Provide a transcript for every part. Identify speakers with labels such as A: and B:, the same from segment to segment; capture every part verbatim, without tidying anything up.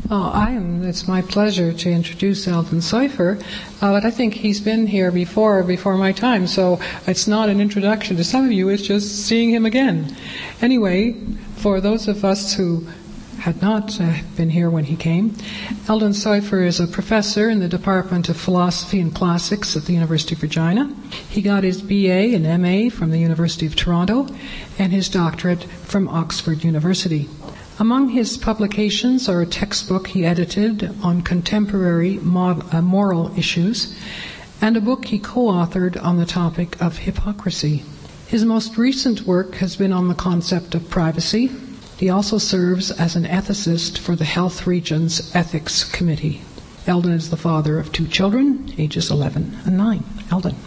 A: Oh, I am. It's my pleasure to introduce Eldon Seifer, uh, but I think he's been here before, before my time, so it's not an introduction to some of you, it's just seeing him again. Anyway, for those of us who had not uh, been here when he came, Eldon Seifer is a professor in the Department of Philosophy and Classics at the University of Regina. He got his B A and M A from the University of Toronto and his doctorate from Oxford University. Among his publications are a textbook he edited on contemporary mod- uh, moral issues and a book he co-authored on the topic of hypocrisy. His most recent work has been on the concept of privacy. He also serves as an ethicist for the Health Region's Ethics Committee. Eldon is the father of two children, ages eleven and nine. Eldon.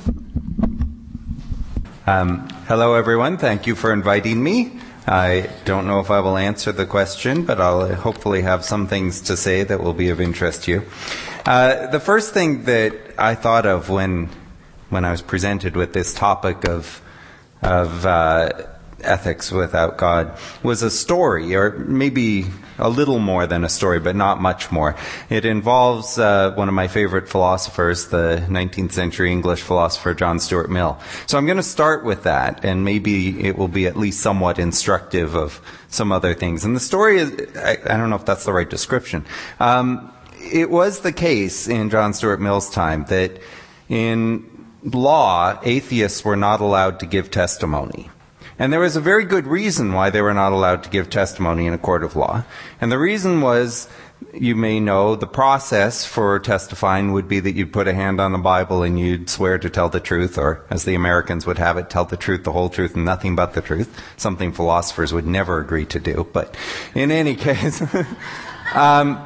B: Um, hello, everyone. Thank you for inviting me. I don't know if I will answer the question, but I'll hopefully have some things to say that will be of interest to you. Uh, the first thing that I thought of when when I was presented with this topic of of uh, ethics without God was a story, or maybe a little more than a story, but not much more. It involves uh, one of my favorite philosophers, the nineteenth century English philosopher John Stuart Mill. So I'm going to start with that, and maybe it will be at least somewhat instructive of some other things. And the story is, I, I don't know if that's the right description. Um, it was the case in John Stuart Mill's time that in law, atheists were not allowed to give testimony. And there was a very good reason why they were not allowed to give testimony in a court of law. And the reason was, you may know, the process for testifying would be that you'd put a hand on the Bible and you'd swear to tell the truth, or as the Americans would have it, tell the truth, the whole truth, and nothing but the truth, something philosophers would never agree to do. But in any case, um,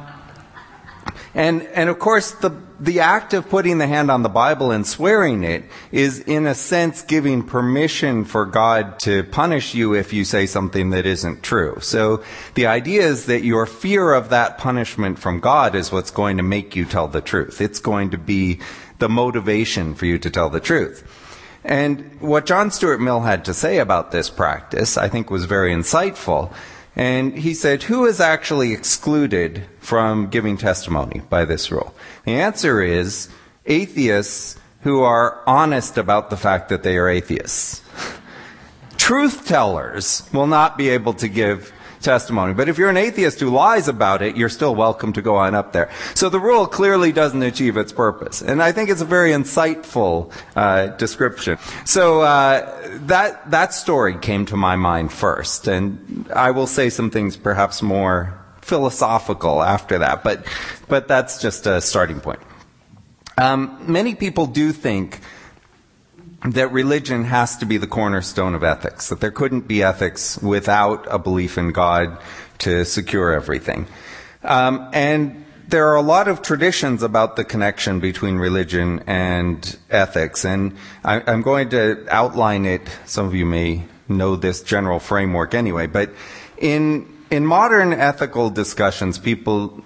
B: and and of course, the the act of putting the hand on the Bible and swearing it is, in a sense, giving permission for God to punish you if you say something that isn't true. So the idea is that your fear of that punishment from God is what's going to make you tell the truth. It's going to be the motivation for you to tell the truth. And what John Stuart Mill had to say about this practice, I think, was very insightful. And he said, who is actually excluded from giving testimony by this rule? The answer is atheists who are honest about the fact that they are atheists. Truth tellers will not be able to give testimony. But if you're an atheist who lies about it, you're still welcome to go on up there. So the rule clearly doesn't achieve its purpose. And I think it's a very insightful uh, description. So uh, that that story came to my mind first. And I will say some things perhaps more philosophical after that. But, but that's just a starting point. Um, many people do think that religion has to be the cornerstone of ethics, that there couldn't be ethics without a belief in God to secure everything. Um, and there are a lot of traditions about the connection between religion and ethics, and I, I'm going to outline it. Some of you may know this general framework anyway, but in in modern ethical discussions, people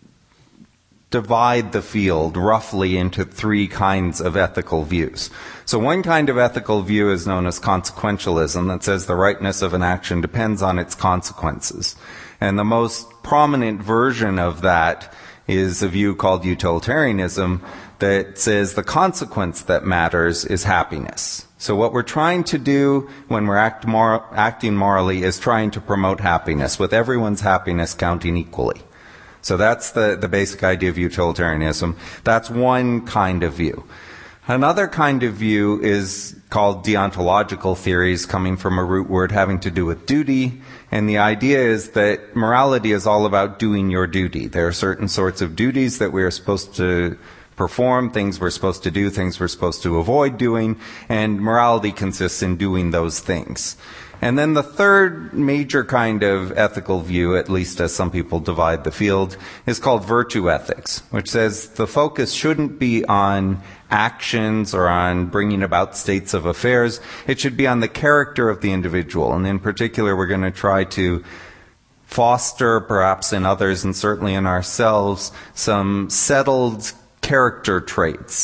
B: divide the field roughly into three kinds of ethical views. So one kind of ethical view is known as consequentialism, that says the rightness of an action depends on its consequences. And the most prominent version of that is a view called utilitarianism that says the consequence that matters is happiness. So what we're trying to do when we're act mor- acting morally is trying to promote happiness, with everyone's happiness counting equally. So that's the, the basic idea of utilitarianism. That's one kind of view. Another kind of view is called deontological theories, coming from a root word having to do with duty. And the idea is that morality is all about doing your duty. There are certain sorts of duties that we are supposed to perform, things we're supposed to do, things we're supposed to avoid doing, and morality consists in doing those things. And then the third major kind of ethical view, at least as some people divide the field, is called virtue ethics, which says the focus shouldn't be on actions or on bringing about states of affairs. It should be on the character of the individual. And in particular, we're going to try to foster, perhaps in others and certainly in ourselves, some settled character traits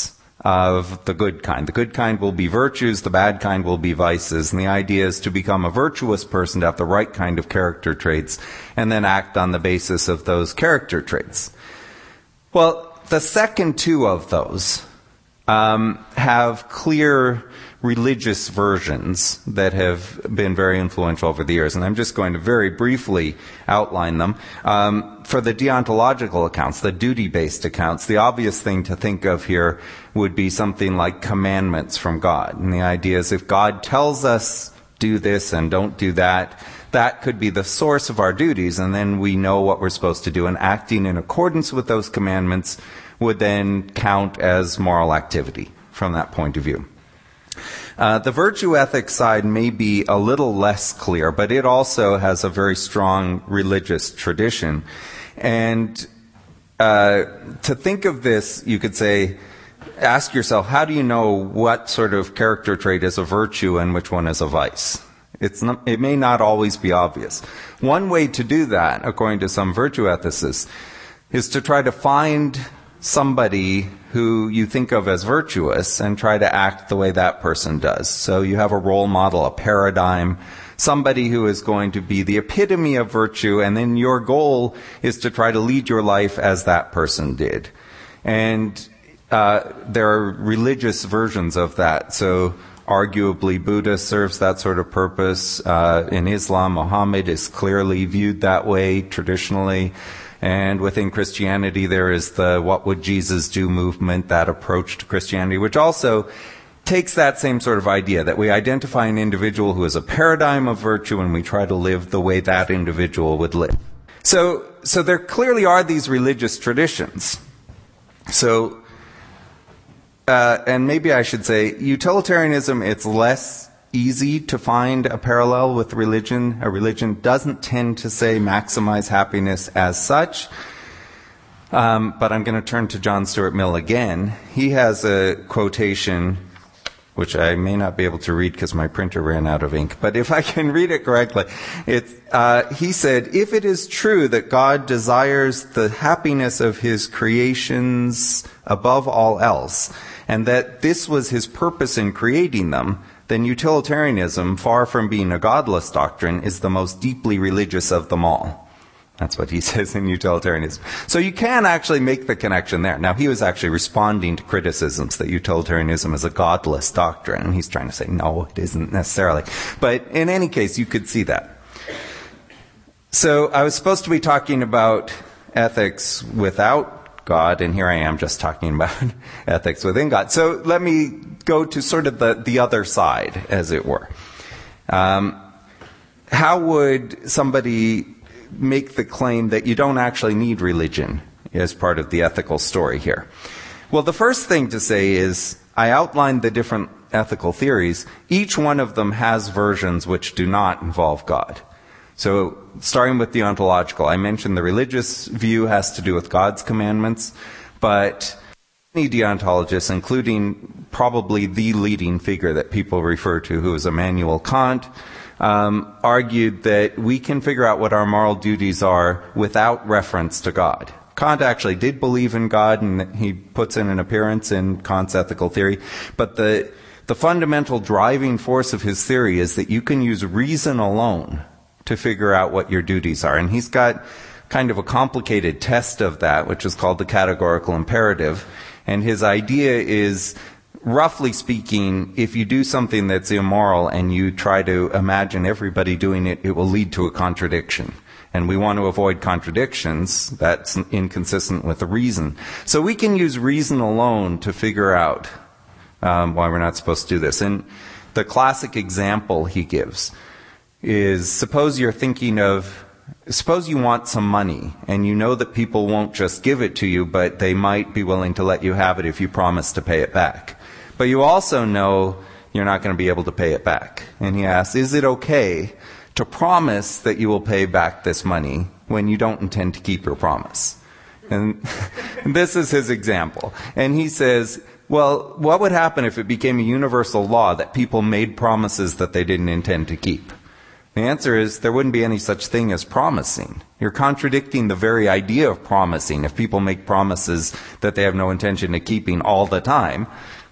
B: of the good kind. The good kind will be virtues, the bad kind will be vices, and the idea is to become a virtuous person, to have the right kind of character traits, and then act on the basis of those character traits. Well, the second two of those um, have clear religious versions that have been very influential over the years, and I'm just going to very briefly outline them. Um, for the deontological accounts, the duty-based accounts, the obvious thing to think of here would be something like commandments from God. And the idea is if God tells us do this and don't do that, that could be the source of our duties, and then we know what we're supposed to do, and acting in accordance with those commandments would then count as moral activity from that point of view. Uh, the virtue ethics side may be a little less clear, but it also has a very strong religious tradition. And uh, to think of this, you could say, ask yourself, how do you know what sort of character trait is a virtue and which one is a vice? It's not, it may not always be obvious. One way to do that, according to some virtue ethicists, is to try to find somebody who you think of as virtuous and try to act the way that person does. So you have a role model, a paradigm, somebody who is going to be the epitome of virtue, and then your goal is to try to lead your life as that person did. And uh, there are religious versions of that. So arguably Buddha serves that sort of purpose. Uh, in Islam, Muhammad is clearly viewed that way traditionally. And within Christianity, there is the What Would Jesus Do movement, that approach to Christianity, which also takes that same sort of idea, that we identify an individual who is a paradigm of virtue and we try to live the way that individual would live. So, so there clearly are these religious traditions. So, uh, and maybe I should say, utilitarianism, it's less easy to find a parallel with religion. A religion doesn't tend to say maximize happiness as such. Um, but I'm going to turn to John Stuart Mill again. He has a quotation, which I may not be able to read because my printer ran out of ink, but if I can read it correctly, it's, uh, he said, if it is true that God desires the happiness of his creations above all else, and that this was his purpose in creating them, then utilitarianism, far from being a godless doctrine, is the most deeply religious of them all. That's what he says in utilitarianism. So you can actually make the connection there. Now, he was actually responding to criticisms that utilitarianism is a godless doctrine, and he's trying to say, no, it isn't necessarily. But in any case, you could see that. So I was supposed to be talking about ethics without God, and here I am just talking about ethics within God. So let me go to sort of the, the other side, as it were. Um, how would somebody make the claim that you don't actually need religion as part of the ethical story here? Well, the first thing to say is, I outlined the different ethical theories. Each one of them has versions which do not involve God. So, starting with deontological, I mentioned the religious view has to do with God's commandments, but many deontologists, including probably the leading figure that people refer to, who is Immanuel Kant, um, argued that we can figure out what our moral duties are without reference to God. Kant actually did believe in God, and he puts in an appearance in Kant's ethical theory, but the, the fundamental driving force of his theory is that you can use reason alone to figure out what your duties are. And he's got kind of a complicated test of that, which is called the categorical imperative. And his idea is, roughly speaking, if you do something that's immoral and you try to imagine everybody doing it, it will lead to a contradiction. And we want to avoid contradictions. That's inconsistent with the reason. So we can use reason alone to figure out um, why we're not supposed to do this. And the classic example he gives is, suppose you're thinking of, suppose you want some money, and you know that people won't just give it to you, but they might be willing to let you have it if you promise to pay it back. But you also know you're not going to be able to pay it back. And he asks, is it okay to promise that you will pay back this money when you don't intend to keep your promise? And this is his example. And he says, well, what would happen if it became a universal law that people made promises that they didn't intend to keep? The answer is there wouldn't be any such thing as promising. You're contradicting the very idea of promising. If people make promises that they have no intention of keeping all the time,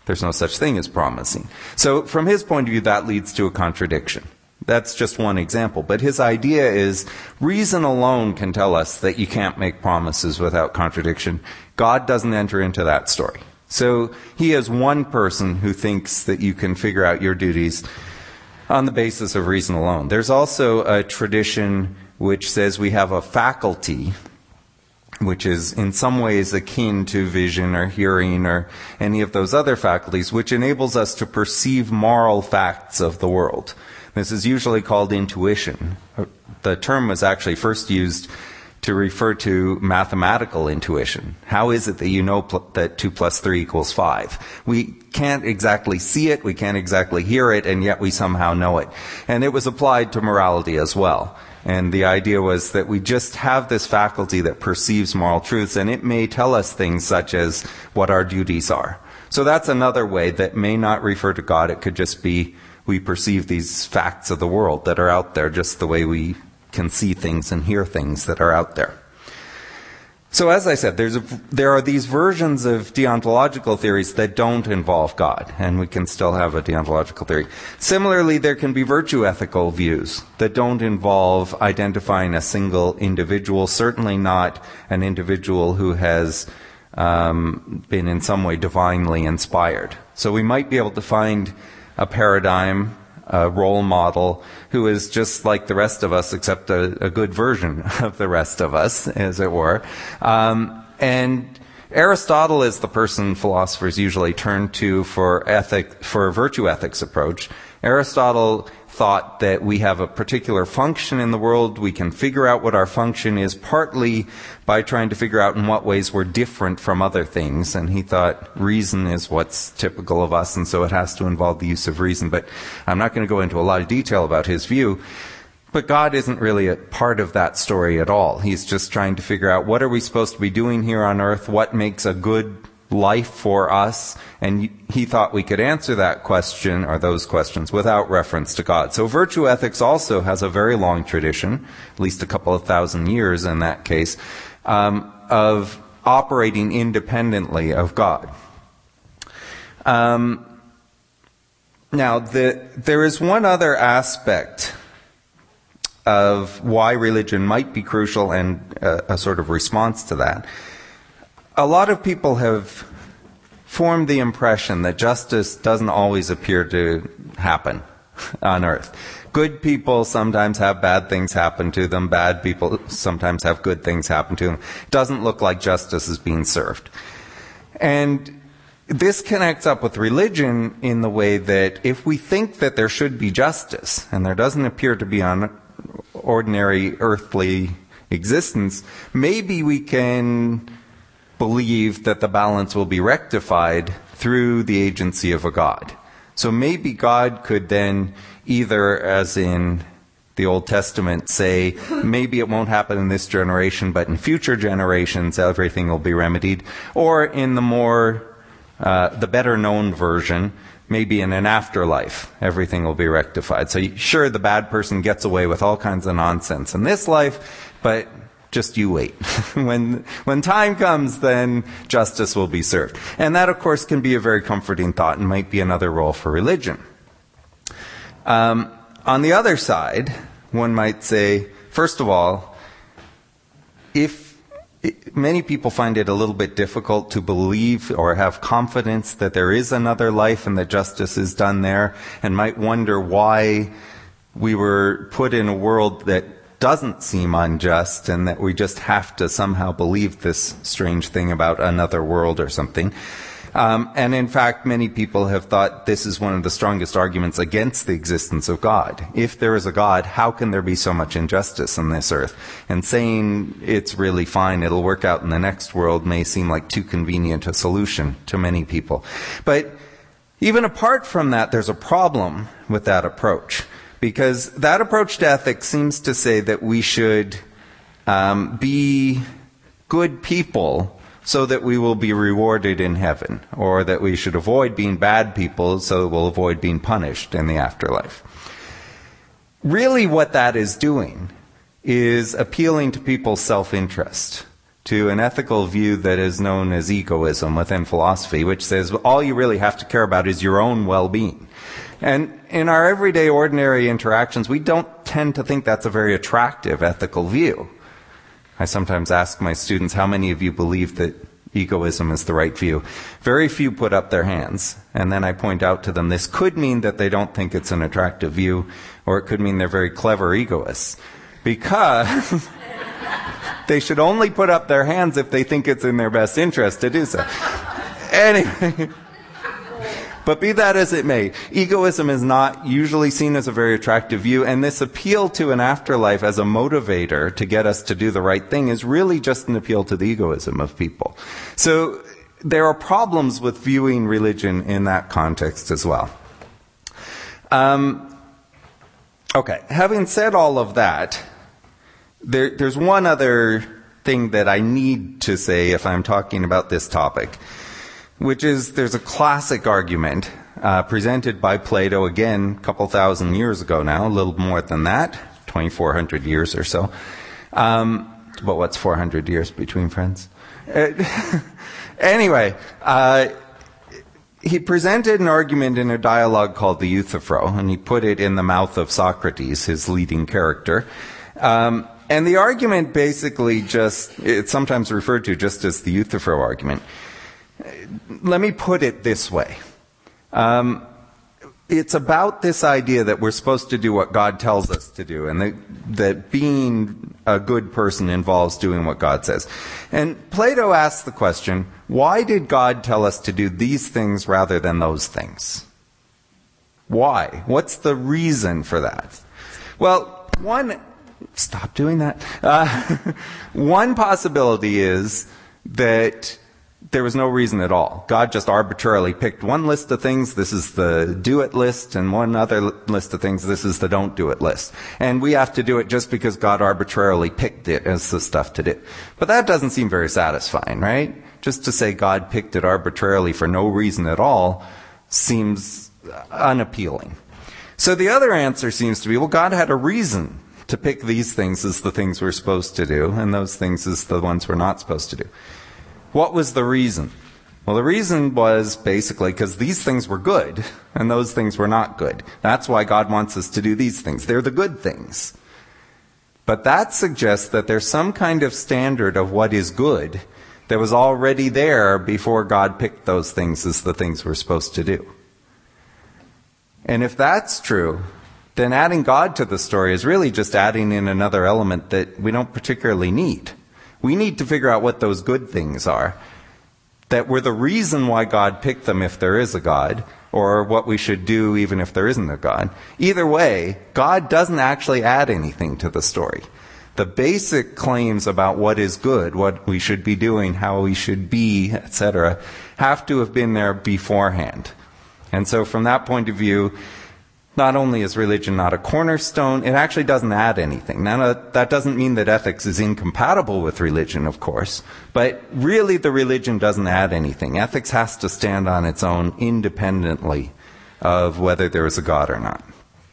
B: There's no such thing as promising. So from his point of view, that leads to a contradiction. That's just one example. But his idea is reason alone can tell us that you can't make promises without contradiction. God doesn't enter into that story. So he is one person who thinks that you can figure out your duties on the basis of reason alone. There's also a tradition which says we have a faculty which is in some ways akin to vision or hearing or any of those other faculties, which enables us to perceive moral facts of the world. This is usually called intuition. The term was actually first used to refer to mathematical intuition. How is it that you know pl- that two plus three equals five? We can't exactly see it, we can't exactly hear it, and yet we somehow know it. And it was applied to morality as well. And the idea was that we just have this faculty that perceives moral truths, and it may tell us things such as what our duties are. So that's another way that may not refer to God. It could just be we perceive these facts of the world that are out there just the way we can see things and hear things that are out there. So as I said, there's a, there are these versions of deontological theories that don't involve God, and we can still have a deontological theory. Similarly, there can be virtue ethical views that don't involve identifying a single individual, certainly not an individual who has um, been in some way divinely inspired. So we might be able to find a paradigm, a role model, who is just like the rest of us, except a, a good version of the rest of us, as it were. Um, and Aristotle is the person philosophers usually turn to for ethic, for a virtue ethics approach. Aristotle thought that we have a particular function in the world. We can figure out what our function is partly by trying to figure out in what ways we're different from other things. And he thought reason is what's typical of us, and so it has to involve the use of reason. But I'm not going to go into a lot of detail about his view. But God isn't really a part of that story at all. He's just trying to figure out what are we supposed to be doing here on earth, what makes a good life for us, and he thought we could answer that question or those questions without reference to God. So virtue ethics also has a very long tradition, at least a couple of thousand years in that case, um, of operating independently of God. Um, now, the, there is one other aspect of why religion might be crucial and a, a sort of response to that. A lot of people have formed the impression that justice doesn't always appear to happen on earth. Good people sometimes have bad things happen to them. Bad people sometimes have good things happen to them. It doesn't look like justice is being served. And this connects up with religion in the way that if we think that there should be justice, and there doesn't appear to be on ordinary earthly existence, maybe we can believe that the balance will be rectified through the agency of a God. So maybe God could then either, as in the Old Testament, say, maybe it won't happen in this generation, but in future generations everything will be remedied. Or in the more, uh, the better known version, maybe in an afterlife everything will be rectified. So sure, the bad person gets away with all kinds of nonsense in this life, but just you wait. when when time comes, then justice will be served. And that, of course, can be a very comforting thought and might be another role for religion. Um, on the other side, one might say, first of all, if it, many people find it a little bit difficult to believe or have confidence that there is another life and that justice is done there, and might wonder why we were put in a world that doesn't seem unjust and that we just have to somehow believe this strange thing about another world or something. Um, and in fact, many people have thought this is one of the strongest arguments against the existence of God. If there is a God, how can there be so much injustice on this earth? And saying it's really fine, it'll work out in the next world may seem like too convenient a solution to many people. But even apart from that, there's a problem with that approach. Because that approach to ethics seems to say that we should um, be good people so that we will be rewarded in heaven, or that we should avoid being bad people so that we'll avoid being punished in the afterlife. Really what that is doing is appealing to people's self-interest. to an ethical view that is known as egoism within philosophy, which says all you really have to care about is your own well-being. And in our everyday, ordinary interactions, we don't tend to think that's a very attractive ethical view. I sometimes ask my students, how many of you believe that egoism is the right view? Very few put up their hands. And then I point out to them, this could mean that they don't think it's an attractive view, or it could mean they're very clever egoists. Because they should only put up their hands if they think it's in their best interest to do so. Anyway, but be that as it may, egoism is not usually seen as a very attractive view, and this appeal to an afterlife as a motivator to get us to do the right thing is really just an appeal to the egoism of people. So there are problems with viewing religion in that context as well. Um, okay, having said all of that, There, there's one other thing that I need to say if I'm talking about this topic, which is there's a classic argument uh, presented by Plato, again, a couple thousand years ago now, a little more than that, twenty-four hundred years or so. Um, but what's four hundred years between friends? Uh, anyway, uh, he presented an argument in a dialogue called the Euthyphro, and he put it in the mouth of Socrates, his leading character. Um, And the argument basically just, it's sometimes referred to just as the Euthyphro argument. Let me put it this way. Um, it's about this idea that we're supposed to do what God tells us to do, and that, that being a good person involves doing what God says. And Plato asks the question, why did God tell us to do these things rather than those things? Why? What's the reason for that? Well, one... Stop doing that. Uh, one possibility is that there was no reason at all. God just arbitrarily picked one list of things, this is the do it list, and one other list of things, this is the don't do it list. And we have to do it just because God arbitrarily picked it as the stuff to do. But that doesn't seem very satisfying, right? Just to say God picked it arbitrarily for no reason at all seems unappealing. So the other answer seems to be, well, God had a reason to pick these things as the things we're supposed to do, and those things as the ones we're not supposed to do. What was the reason? Well, the reason was basically because these things were good, and those things were not good. That's why God wants us to do these things. They're the good things. But that suggests that there's some kind of standard of what is good that was already there before God picked those things as the things we're supposed to do. And if that's true, then adding God to the story is really just adding in another element that we don't particularly need. We need to figure out what those good things are that were the reason why God picked them if there is a God, or what we should do even if there isn't a God. Either way, God doesn't actually add anything to the story. The basic claims about what is good, what we should be doing, how we should be, et cetera, have to have been there beforehand. And so from that point of view, not only is religion not a cornerstone, it actually doesn't add anything. Now, that doesn't mean that ethics is incompatible with religion, of course, but really the religion doesn't add anything. Ethics has to stand on its own independently of whether there is a God or not.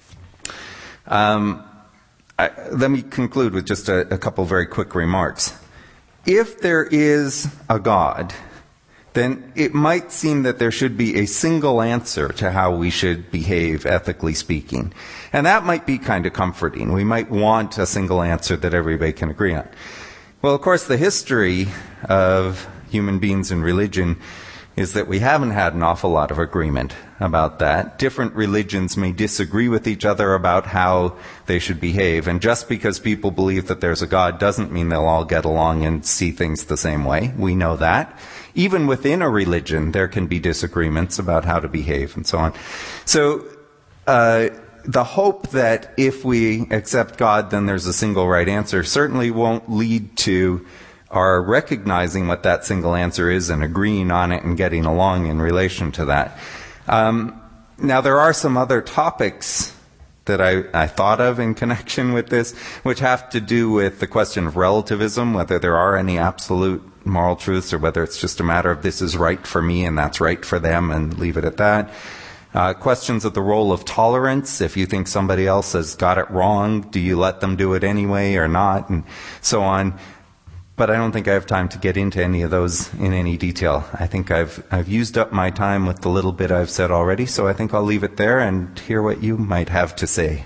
B: Um, I, let me conclude with just a, a couple very quick remarks. If there is a God, then it might seem that there should be a single answer to how we should behave, ethically speaking. And that might be kind of comforting. We might want a single answer that everybody can agree on. Well, of course, the history of human beings and religion is that we haven't had an awful lot of agreement about that. Different religions may disagree with each other about how they should behave, and just because people believe that there's a God doesn't mean they'll all get along and see things the same way. We know that. Even within a religion, there can be disagreements about how to behave and so on. So, uh, the hope that if we accept God, then there's a single right answer certainly won't lead to our recognizing what that single answer is and agreeing on it and getting along in relation to that. Um, now, there are some other topics that I, I thought of in connection with this, which have to do with the question of relativism, whether there are any absolute moral truths or whether it's just a matter of this is right for me and that's right for them and leave it at that. Uh, questions of the role of tolerance. If you think somebody else has got it wrong, do you let them do it anyway or not? And so on. but I don't think I have time to get into any of those in any detail. I think I've I've used up my time with the little bit I've said already, so I think I'll leave it there and hear what you might have to say.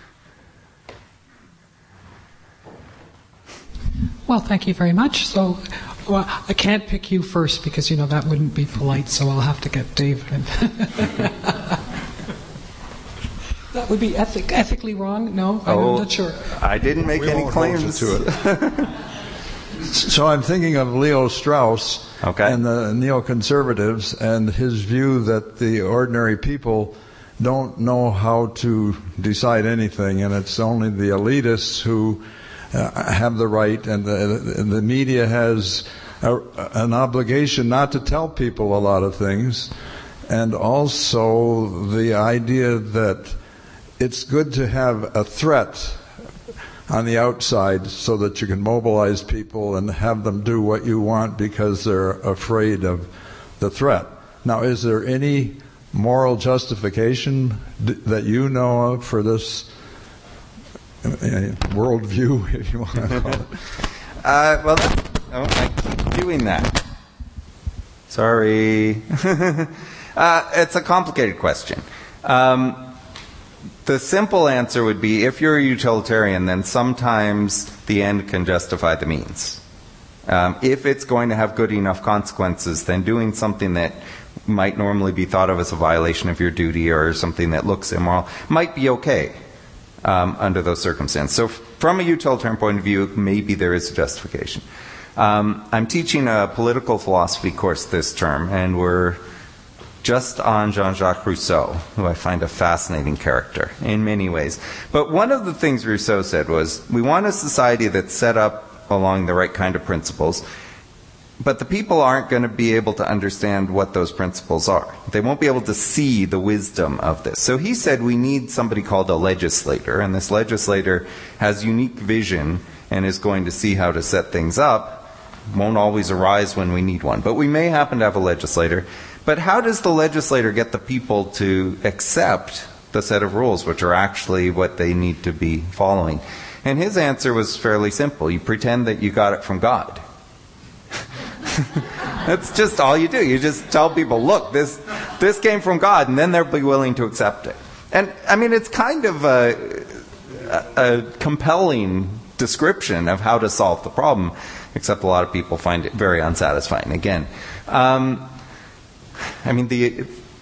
A: Well, thank you very much. So, well, I can't pick you first because, you know, that wouldn't be polite, so I'll have to get David. That would be ethic, ethically wrong? No?
B: Oh,
A: I'm not sure.
B: I didn't make
C: we
B: any claims
C: to it. So I'm thinking of Leo Strauss
B: okay.
C: and the neoconservatives and his view that the ordinary people don't know how to decide anything, and it's only the elitists who uh, have the right, and the, the media has a, an obligation not to tell people a lot of things, and also the idea that it's good to have a threat on the outside so that you can mobilize people and have them do what you want because they're afraid of the threat. Now, is there any moral justification d- that you know of for this uh, worldview, if you want to call it?
B: uh, well, oh, I keep doing that. Sorry. uh, it's a complicated question. Um, The simple answer would be, if you're a utilitarian, then sometimes the end can justify the means. Um, if it's going to have good enough consequences, then doing something that might normally be thought of as a violation of your duty or something that looks immoral might be okay um, under those circumstances. So from a utilitarian point of view, maybe there is a justification. Um, I'm teaching a political philosophy course this term, and we're just on Jean-Jacques Rousseau, who I find a fascinating character in many ways. But one of the things Rousseau said was, we want a society that's set up along the right kind of principles, but the people aren't going to be able to understand what those principles are. They won't be able to see the wisdom of this. So he said we need somebody called a legislator, and this legislator has unique vision and is going to see how to set things up. Won't always arise when we need one, but we may happen to have a legislator. But how does the legislator get the people to accept the set of rules, which are actually what they need to be following? And his answer was fairly simple. You pretend that you got it from God. That's just all you do. You just tell people, look, this this came from God, and then they'll be willing to accept it. And, I mean, it's kind of a, a, a compelling description of how to solve the problem, except a lot of people find it very unsatisfying. Again, um, I mean, the,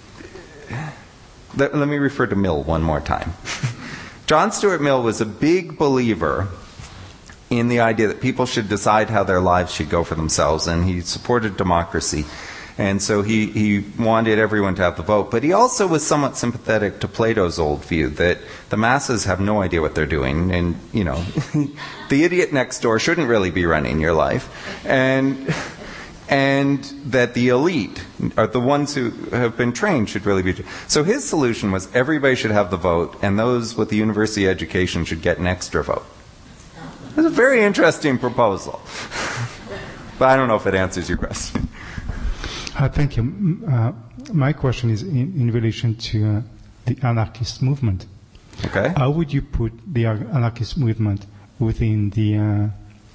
B: let, let me refer to Mill one more time. John Stuart Mill was a big believer in the idea that people should decide how their lives should go for themselves, and he supported democracy. And so he, he wanted everyone to have the vote. But he also was somewhat sympathetic to Plato's old view that the masses have no idea what they're doing, and, you know, the idiot next door shouldn't really be running your life. And... and that the elite, or the ones who have been trained, should really be... So his solution was everybody should have the vote, and those with the university education should get an extra vote. It's a very interesting proposal. But I don't know if it answers your question.
D: Uh, thank you. Uh, my question is in, in relation to uh, the anarchist movement.
B: Okay.
D: How would you put the anarchist movement within the... Uh,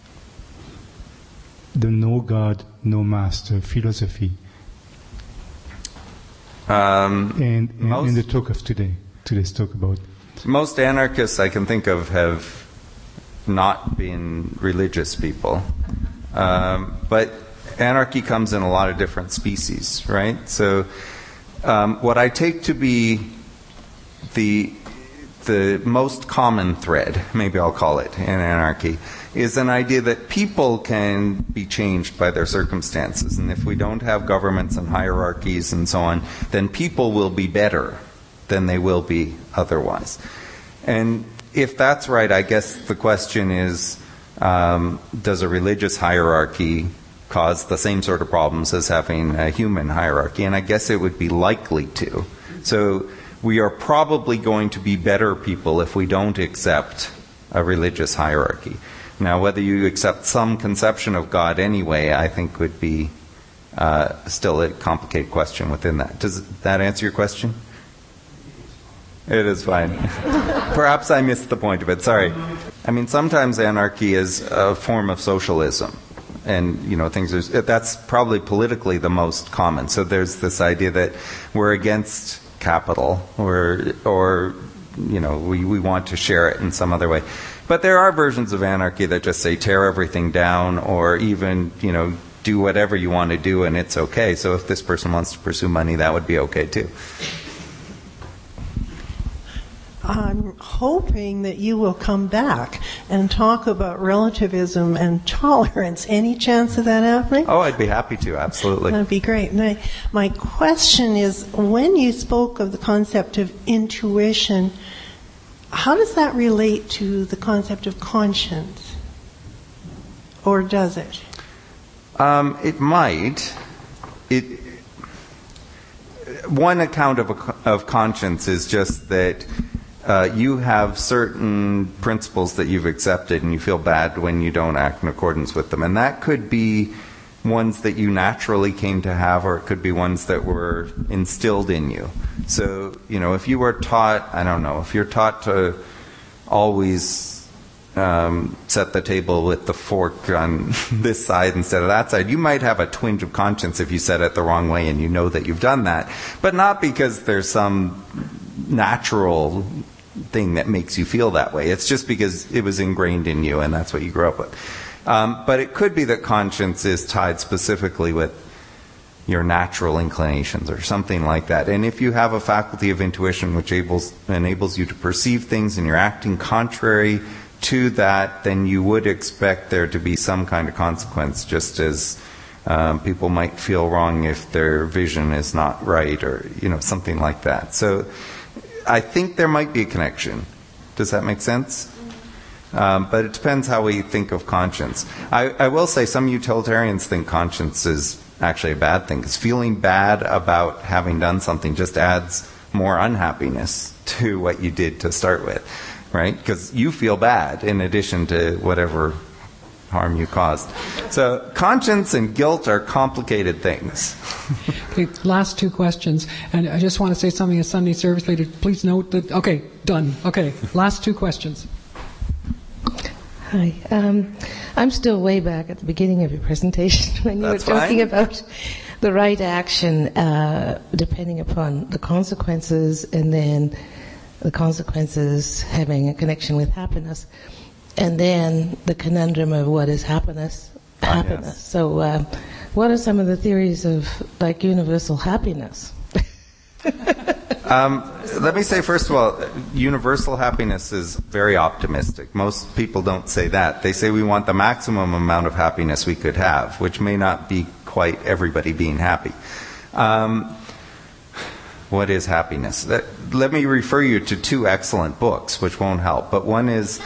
D: the no God, no master philosophy,
B: um,
D: and in,
B: most,
D: in the talk of today, today's talk about
B: most anarchists I can think of have not been religious people, um, but anarchy comes in a lot of different species, right? So, um, what I take to be the the most common thread, maybe I'll call it, in anarchy, is an idea that people can be changed by their circumstances. And if we don't have governments and hierarchies and so on, then people will be better than they will be otherwise. And if that's right, I guess the question is, um, does a religious hierarchy cause the same sort of problems as having a human hierarchy? And I guess it would be likely to. So we are probably going to be better people if we don't accept a religious hierarchy. Now, whether you accept some conception of God anyway, I think would be uh, still a complicated question within that. Does that answer your question? It is fine. Perhaps I missed the point of it. Sorry. I mean, sometimes anarchy is a form of socialism. and you know things are, that's probably politically the most common. So there's this idea that we're against capital, or or you know we, we want to share it in some other way. But there are versions of anarchy that just say tear everything down, or even you know do whatever you want to do and it's okay. So if this person wants to pursue money, that would be okay too.
E: I'm hoping that you will come back and talk about relativism and tolerance. Any chance of that happening?
B: Oh, I'd be happy to, absolutely.
E: That'd be great. My, my question is, when you spoke of the concept of intuition, how does that relate to the concept of conscience? Or does it?
B: Um, it might. It, one account of, a, of conscience is just that Uh, you have certain principles that you've accepted and you feel bad when you don't act in accordance with them. And that could be ones that you naturally came to have, or it could be ones that were instilled in you. So, you know, if you were taught, I don't know, if you're taught to always um, set the table with the fork on this side instead of that side, you might have a twinge of conscience if you set it the wrong way and you know that you've done that. But not because there's some natural thing that makes you feel that way. It's just because it was ingrained in you and that's what you grew up with. Um, but it could be that conscience is tied specifically with your natural inclinations or something like that. And if you have a faculty of intuition which enables, enables you to perceive things and you're acting contrary to that, then you would expect there to be some kind of consequence, just as um, people might feel wrong if their vision is not right, or you know something like that. So I think there might be a connection. Does that make sense? Um, but it depends how we think of conscience. I, I will say some utilitarians think conscience is actually a bad thing, because feeling bad about having done something just adds more unhappiness to what you did to start with, right? Because you feel bad in addition to whatever harm you caused. So conscience and guilt are complicated things.
A: Okay, last two questions. And I just want to say something as Sunday service leader. Please note that, okay, done. Okay, last two questions.
F: Hi. Um, I'm still way back at the beginning of your presentation when you
B: That's
F: were talking
B: fine.
F: about the right action uh, depending upon the consequences, and then the consequences having a connection with happiness. And then the conundrum of what is happiness.
B: Ah,
F: happiness.
B: yes.
F: So, uh, what are some of the theories of like universal happiness?
B: um, let me say first of all, universal happiness is very optimistic. Most people don't say that. They say we want the maximum amount of happiness we could have, which may not be quite everybody being happy. Um, What is happiness? That, let me refer you to two excellent books, which won't help. But one is,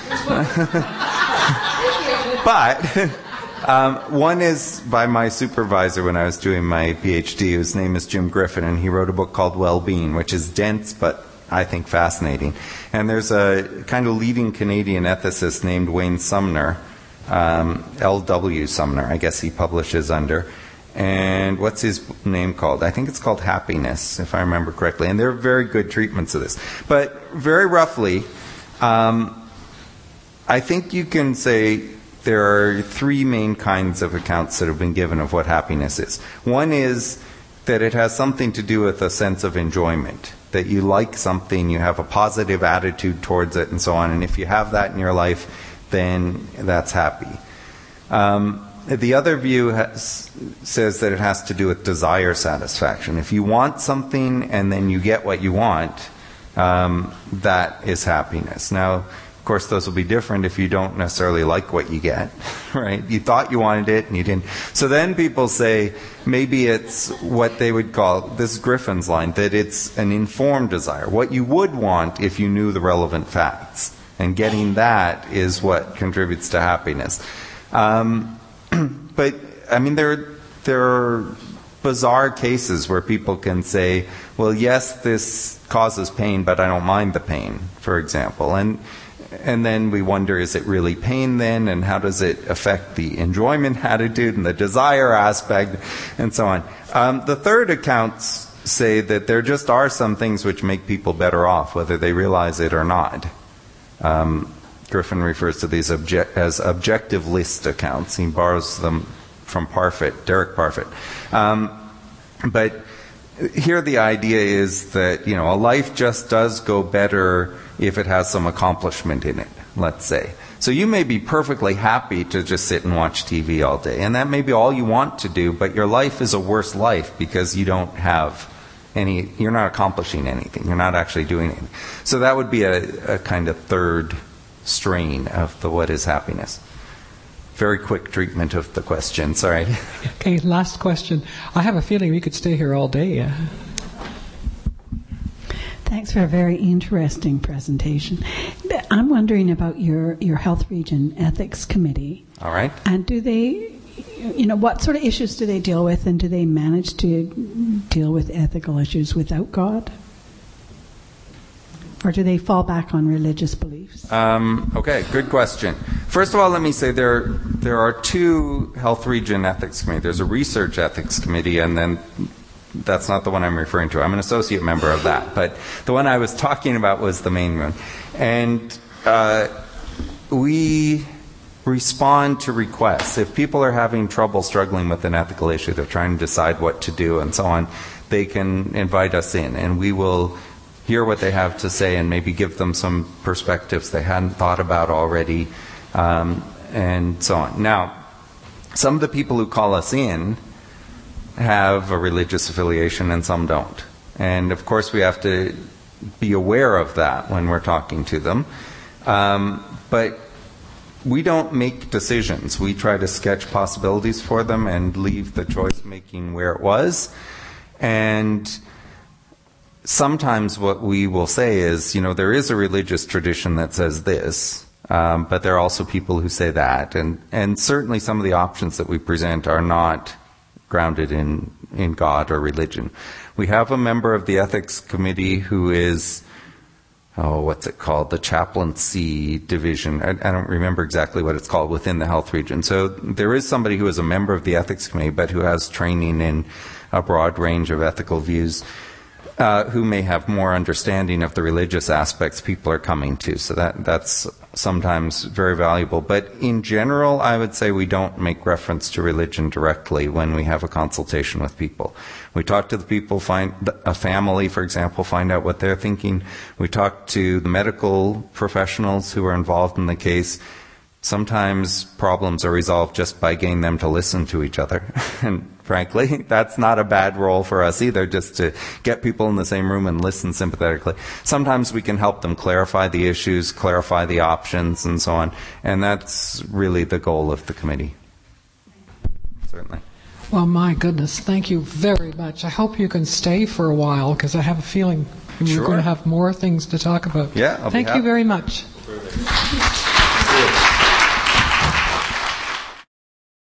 B: but um, one is by my supervisor when I was doing my PhD, whose name is Jim Griffin, and he wrote a book called Well-Being, which is dense but I think fascinating. And there's a kind of leading Canadian ethicist named Wayne Sumner, um, L W Sumner, I guess he publishes under. And what's his name called? I think it's called Happiness, if I remember correctly. And they're very good treatments of this. But very roughly, um, I think you can say there are three main kinds of accounts that have been given of what happiness is. One is that it has something to do with a sense of enjoyment, that you like something, you have a positive attitude towards it, and so on. And if you have that in your life, then that's happy. Um, The other view has, says that it has to do with desire satisfaction. If you want something and then you get what you want, um, that is happiness. Now, of course, those will be different if you don't necessarily like what you get, right? You thought you wanted it and you didn't. So then people say maybe it's what they would call, this is Griffin's line, that it's an informed desire, what you would want if you knew the relevant facts. And getting that is what contributes to happiness. Um, But, I mean, there, there are bizarre cases where people can say, well, yes, this causes pain, but I don't mind the pain, for example. And, and then we wonder, is it really pain then? And how does it affect the enjoyment attitude and the desire aspect and so on? Um, the third accounts say that there just are some things which make people better off, whether they realize it or not. Um, Griffin refers to these object, as objective list accounts. He borrows them from Parfit, Derek Parfit. Um, but here the idea is that, you know, a life just does go better if it has some accomplishment in it, let's say. So you may be perfectly happy to just sit and watch T V all day, and that may be all you want to do, but your life is a worse life because you don't have any, you're not accomplishing anything. You're not actually doing anything. So that would be a, a kind of third strain of the what is happiness. Very quick treatment of the question. Sorry.
A: Okay, last question. I have a feeling we could stay here all day.
G: Thanks for a very interesting presentation. I'm wondering about your, your Health Region Ethics Committee.
B: All right.
G: And do they, you know, what sort of issues do they deal with, and do they manage to deal with ethical issues without God? Or do they fall back on religious beliefs?
B: Um, okay, good question. First of all, let me say there there are two Health Region Ethics Committee. There's a Research Ethics Committee, and then that's not the one I'm referring to. I'm an associate member of that. But the one I was talking about was the main one. And uh, we respond to requests. If people are having trouble struggling with an ethical issue, they're trying to decide what to do and so on, they can invite us in, and we will hear what they have to say and maybe give them some perspectives they hadn't thought about already, um, and so on. Now, some of the people who call us in have a religious affiliation and some don't. And of course we have to be aware of that when we're talking to them. Um, but we don't make decisions. We try to sketch possibilities for them and leave the choice making where it was. And sometimes what we will say is, you know, there is a religious tradition that says this, um, but there are also people who say that. And, and certainly some of the options that we present are not grounded in, in God or religion. We have a member of the ethics committee who is, oh, what's it called? The chaplaincy division. I, I don't remember exactly what it's called within the health region. So there is somebody who is a member of the ethics committee, but who has training in a broad range of ethical views, uh, who may have more understanding of the religious aspects people are coming to. So that that's sometimes very valuable. But in general, I would say we don't make reference to religion directly when we have a consultation with people. We talk to the people, find a family, for example, find out what they're thinking. We talk to the medical professionals who are involved in the case. Sometimes problems are resolved just by getting them to listen to each other. And frankly, that's not a bad role for us either, just to get people in the same room and listen sympathetically. Sometimes we can help them clarify the issues, clarify the options, and so on. And that's really the goal of the committee. Certainly.
A: Well, my goodness, thank you very much. I hope you can stay for a while, because I have a feeling we're
B: Sure.
A: going to have more things to talk about.
B: Yeah, I'll be
A: Thank you
B: happy.
A: very much.